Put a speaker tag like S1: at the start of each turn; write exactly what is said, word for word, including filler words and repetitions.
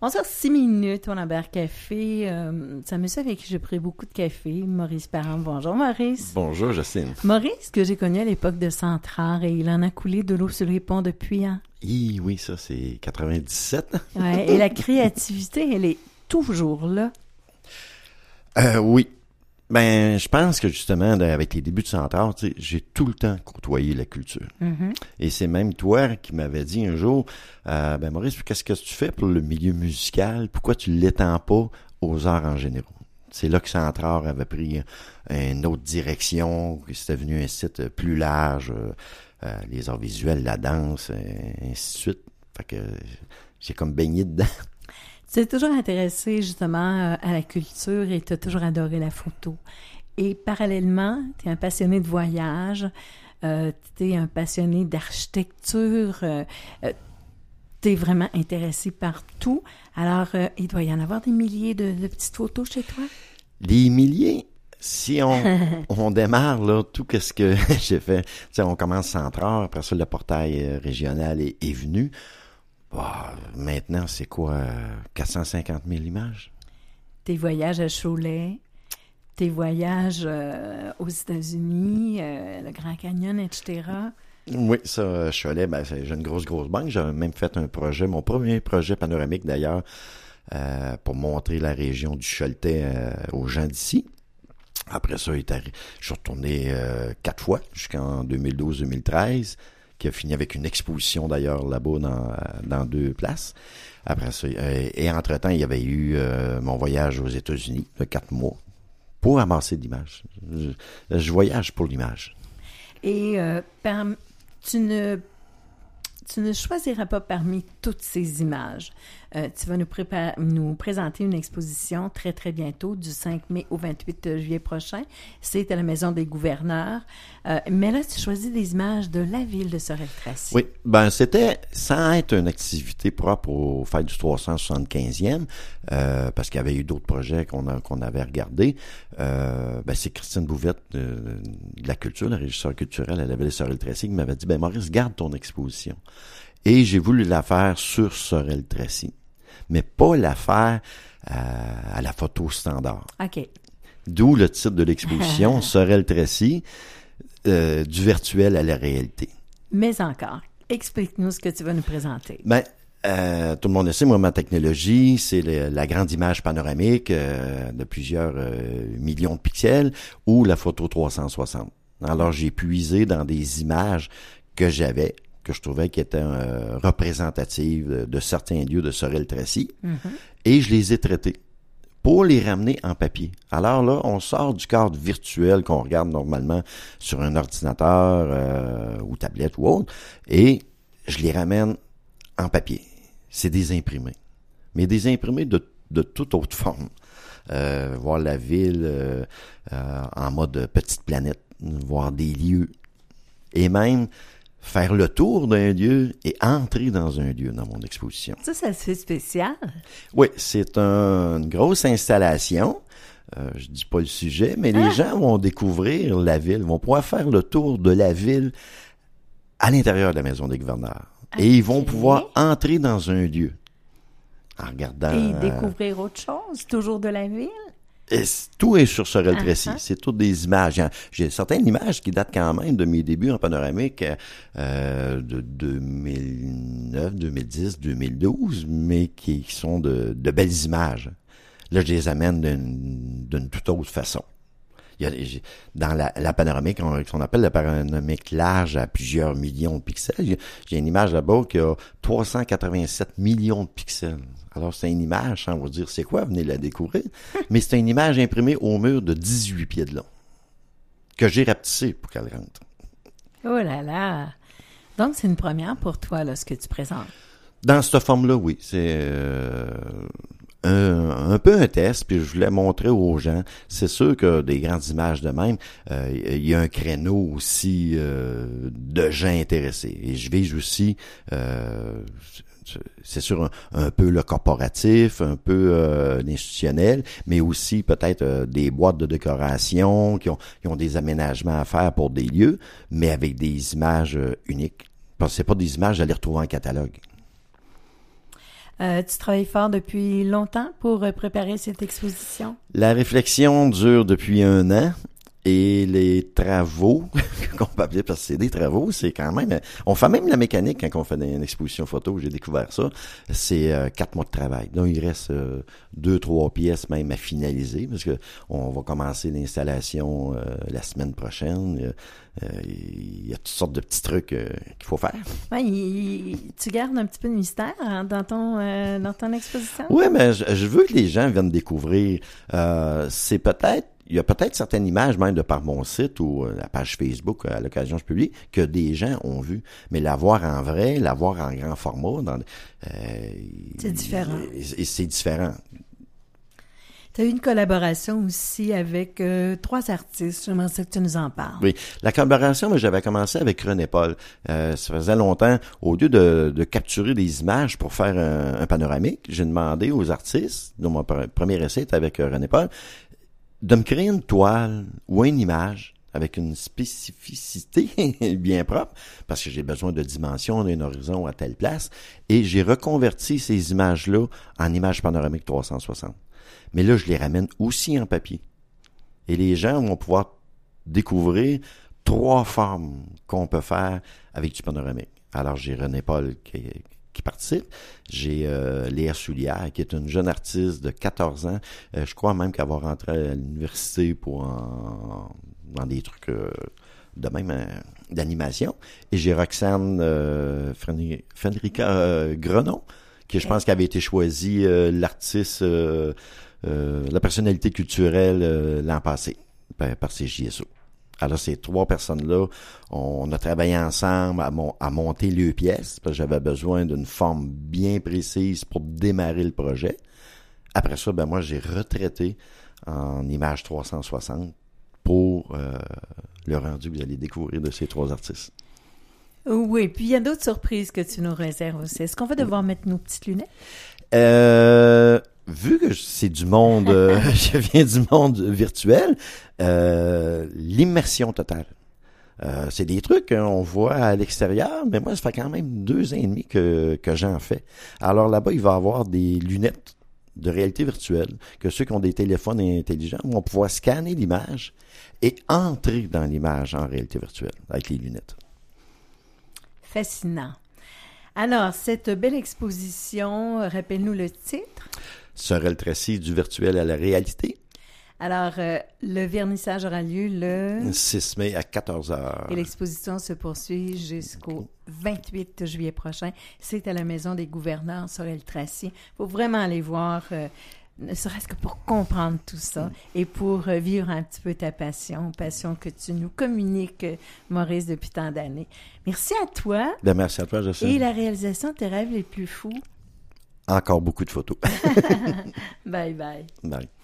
S1: onze heures six minutes, on a Bar Café. Euh, c'est un monsieur avec qui j'ai pris beaucoup de café, Maurice Parent. Bonjour, Maurice.
S2: Bonjour, Jocelyne.
S1: Maurice, que j'ai connu à l'époque de Centrare, et il en a coulé de l'eau sur les ponts depuis, hein?
S2: Oui, oui, ça, c'est quatre-vingt-dix-sept.
S1: Ouais, et la créativité, elle est toujours là.
S2: Euh, oui. Ben, je pense que justement, avec les débuts de Centrare, tu sais, j'ai tout le temps côtoyé la culture.
S1: Mm-hmm.
S2: Et c'est même toi qui m'avais dit un jour, euh, ben Maurice, qu'est-ce que tu fais pour le milieu musical? Pourquoi tu l'étends pas aux arts en général? C'est là que Centrare avait pris une autre direction, que c'était devenu un site plus large, euh, les arts visuels, la danse, et ainsi de suite. Fait que j'ai comme baigné dedans.
S1: Tu t'es toujours intéressé justement à la culture et tu as toujours adoré la photo. Et parallèlement, tu es un passionné de voyage, euh, tu es un passionné d'architecture, euh, euh, tu es vraiment intéressé par tout. Alors, euh, il doit y en avoir des milliers de, de petites photos chez toi?
S2: Des milliers? Si on, on démarre, là, tout ce que j'ai fait, tu sais, on commence Centrare, après ça, le portail régional est, est venu. Bah, maintenant, c'est quoi, quatre cent cinquante mille images?
S1: Tes voyages à Cholet, tes voyages euh, aux États-Unis, euh, le Grand Canyon, et cetera.
S2: Oui, ça, Cholet, ben, j'ai une grosse, grosse banque. J'avais même fait un projet, mon premier projet panoramique d'ailleurs, euh, pour montrer la région du Choletais euh, aux gens d'ici. Après ça, je suis retourné euh, quatre fois, jusqu'en deux mille douze deux mille treize. Qui a fini avec une exposition d'ailleurs là-bas dans, dans deux places. Après ça, euh, et entre-temps, il y avait eu euh, mon voyage aux États-Unis de quatre mois pour amasser de l'image. Je, je voyage pour l'image.
S1: Et euh, par, tu ne tu ne choisiras pas parmi toutes ces images. Euh, tu vas nous, prépa- nous présenter une exposition très, très bientôt, du cinq mai au vingt-huit juillet prochain. C'est à la Maison des gouverneurs. Euh, mais là, tu choisis des images de la ville de Sorel-Tracy.
S2: Oui, ben c'était sans être une activité propre aux fêtes du trois cent soixante-quinzième, euh, parce qu'il y avait eu d'autres projets qu'on, a, qu'on avait regardés. Euh, ben c'est Christine Bouvette de, de la culture, la régisseur culturelle à la ville de Sorel-Tracy, qui m'avait dit, ben Maurice, garde ton exposition. Et j'ai voulu la faire sur Sorel-Tracy, mais pas la faire euh, à la photo standard.
S1: OK.
S2: D'où le titre de l'exposition, Sorel-Tracy, euh, du virtuel à la réalité.
S1: Mais encore, explique-nous ce que tu vas nous présenter.
S2: Ben, euh, tout le monde le sait, moi, ma technologie, c'est le, la grande image panoramique euh, de plusieurs euh, millions de pixels ou la photo trois cent soixante. Alors, j'ai puisé dans des images que j'avais, que je trouvais qui étaient euh, représentatives de, de certains lieux de Sorel-Tracy, mm-hmm. et je les ai traités pour les ramener en papier. Alors là, on sort du cadre virtuel qu'on regarde normalement sur un ordinateur euh, ou tablette ou autre, et je les ramène en papier. C'est des imprimés, mais des imprimés de, de toute autre forme. Euh, voir la ville euh, euh, en mode petite planète, voir des lieux, et même faire le tour d'un lieu et entrer dans un lieu dans mon exposition.
S1: Ça, ça c'est spécial.
S2: Oui, c'est un, une grosse installation. Euh, je dis pas le sujet, mais ah. les gens vont découvrir la ville, vont pouvoir faire le tour de la ville à l'intérieur de la Maison des gouverneurs. Okay. Et ils vont pouvoir entrer dans un lieu en regardant...
S1: Et découvrir autre chose, toujours de la ville?
S2: Et tout est sur Sorel-Tracy. Uh-huh. C'est toutes des images. J'ai certaines images qui datent quand même de mes débuts en panoramique euh, de deux mille neuf, deux mille dix, deux mille douze, mais qui, qui sont de, de belles images. Là, je les amène d'une, d'une toute autre façon. Il y a, dans la, la panoramique, on, qu'on appelle la panoramique large à plusieurs millions de pixels, j'ai une image là-bas qui a trois cent quatre-vingt-sept millions de pixels. Alors, c'est une image, sans vous dire c'est quoi, venez la découvrir, mais c'est une image imprimée au mur de dix-huit pieds de long, que j'ai rapetissée pour qu'elle rentre.
S1: Oh là là! Donc, c'est une première pour toi, là, ce que tu présentes.
S2: Dans cette forme-là, oui. C'est euh, un, un peu un test, puis je voulais montrer aux gens. C'est sûr que des grandes images de même, euh, il y a un créneau aussi euh, de gens intéressés. Et je vise aussi... Euh, c'est sûr un, un peu le corporatif, un peu euh, l'institutionnel, mais aussi peut-être euh, des boîtes de décoration qui ont, qui ont des aménagements à faire pour des lieux, mais avec des images euh, uniques. Parce que c'est pas des images à les retrouver en catalogue.
S1: Euh, tu travailles fort depuis longtemps pour euh, préparer cette exposition?
S2: La réflexion dure depuis un an. Et les travaux, qu'on peut appeler parce que c'est des travaux, c'est quand même... On fait même la mécanique quand on fait une exposition photo, j'ai découvert ça. C'est euh, quatre mois de travail. Donc, il reste euh, deux, trois pièces même à finaliser parce que on va commencer l'installation euh, la semaine prochaine. Euh, il y a toutes sortes de petits trucs euh, qu'il faut faire.
S1: Oui, il, tu gardes un petit peu de mystère hein, dans ton euh, dans ton exposition?
S2: Oui, mais je, je veux que les gens viennent découvrir. Euh, c'est peut-être Il y a peut-être certaines images, même de par mon site ou la page Facebook, à l'occasion je publie, que des gens ont vu. Mais la voir en vrai, la voir en grand format, dans, euh,
S1: c'est différent.
S2: Et, et c'est différent.
S1: Tu as eu une collaboration aussi avec euh, trois artistes. J'aimerais ça que tu nous en parles.
S2: Oui, la collaboration, moi, j'avais commencé avec René Paul. Euh, ça faisait longtemps, au lieu de, de capturer des images pour faire un, un panoramique, j'ai demandé aux artistes, dont mon premier essai était avec René Paul, de me créer une toile ou une image avec une spécificité bien propre, parce que j'ai besoin de dimensions d'un horizon à telle place, et j'ai reconverti ces images-là en images panoramiques trois cent soixante. Mais là, je les ramène aussi en papier. Et les gens vont pouvoir découvrir trois formes qu'on peut faire avec du panoramique. Alors, j'ai René Paul qui qui participe. J'ai euh, Léa Soulière, qui est une jeune artiste de quatorze ans. Euh, je crois même qu'elle va rentrer à l'université pour en, dans des trucs euh, de même euh, d'animation. Et j'ai Roxane euh, Fenrica euh, Grenon, qui je pense qu'elle avait été choisie euh, l'artiste, euh, euh, la personnalité culturelle euh, l'an passé par, par C J S O. Alors, ces trois personnes-là, on a travaillé ensemble à, mon, à monter les pièces, parce que j'avais besoin d'une forme bien précise pour démarrer le projet. Après ça, ben moi, j'ai retraité en image trois cent soixante pour euh, le rendu que vous allez découvrir de ces trois artistes.
S1: Oui, puis il y a d'autres surprises que tu nous réserves aussi. Est-ce qu'on va devoir mettre nos petites lunettes?
S2: Euh... Vu que c'est du monde, euh, je viens du monde virtuel, euh, l'immersion totale. Euh, c'est des trucs qu'on voit à l'extérieur, mais moi, ça fait quand même deux ans et demi que, que j'en fais. Alors là-bas, il va y avoir des lunettes de réalité virtuelle, que ceux qui ont des téléphones intelligents vont pouvoir scanner l'image et entrer dans l'image en réalité virtuelle avec les lunettes.
S1: Fascinant. Alors, cette belle exposition, rappelle-nous le titre.
S2: Sorel Tracy, du virtuel à la réalité.
S1: Alors, euh, le vernissage aura lieu le...
S2: six mai à quatorze heures.
S1: Et l'exposition se poursuit jusqu'au vingt-huit juillet prochain. C'est à la Maison des gouverneurs Sorel Tracy. Il faut vraiment aller voir, euh, ne serait-ce que pour comprendre tout ça et pour euh, vivre un petit peu ta passion, passion que tu nous communiques, Maurice, depuis tant d'années. Merci à toi.
S2: Ben, merci à toi, Jocelyne.
S1: Et la réalisation de tes rêves les plus fous.
S2: Encore beaucoup de photos.
S1: Bye bye.
S2: Bye.